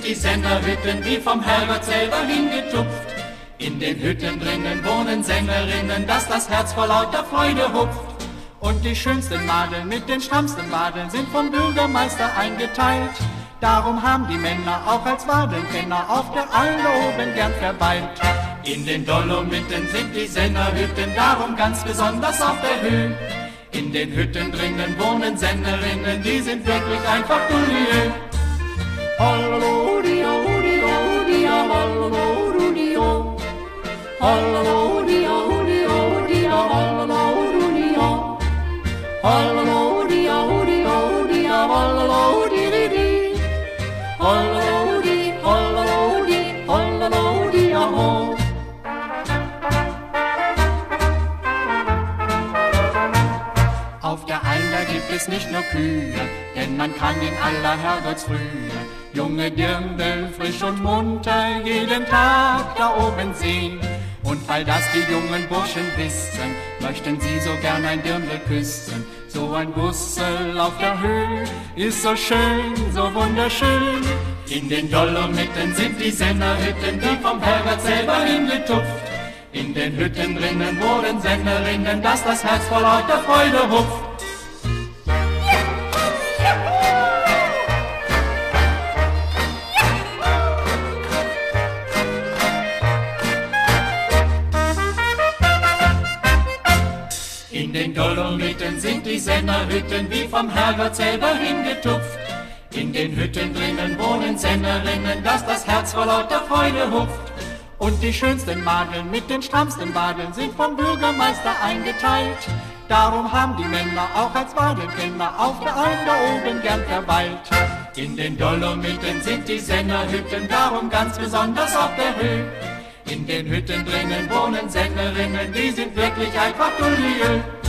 die Sennerhütten, wie vom Herrgott selber hingetupft. In den Hütten drinnen wohnen Sängerinnen, dass das Herz vor lauter Freude hupft. Und die schönsten Madeln mit den strammsten Wadeln sind vom Bürgermeister eingeteilt. Darum haben die Männer auch als Wadelkenner auf der Alm da oben gern verweilt. In den Dolomiten sind die Sennerhütten, darum ganz besonders auf der Höhe. In den Hütten drinnen wohnen Sängerinnen, die sind wirklich einfach Dulliö. Auf der Alm, da gibt es nicht nur Kühe, denn man kann in aller Herrgottsfrühe junge Dirndl frisch und munter jeden Tag da oben sehen. Und weil das die jungen Burschen wissen, möchten sie so gern ein Dirndl küssen. So ein Bussel auf der Höhe ist so schön, so wunderschön. In den Dolomiten sind die Sennerhütten, die vom Herrgott selber hingetupft. In den Hütten drinnen wohnen Sängerinnen, dass das Herz vor lauter Freude hupft. In den Dolomiten sind die Sennerhütten, wie vom Herrgott selber hingetupft. In den Hütten drinnen wohnen Sängerinnen, dass das Herz vor lauter Freude hupft. Und die schönsten Madeln mit den strammsten Wadeln sind vom Bürgermeister eingeteilt. Darum haben die Männer auch als Wadelkenner auf der Alm da oben gern verweilt. In den Dolomiten sind die Sennerhütten, darum ganz besonders auf der Höhe. In den Hütten drinnen wohnen Sängerinnen, die sind wirklich einfach Dulliö.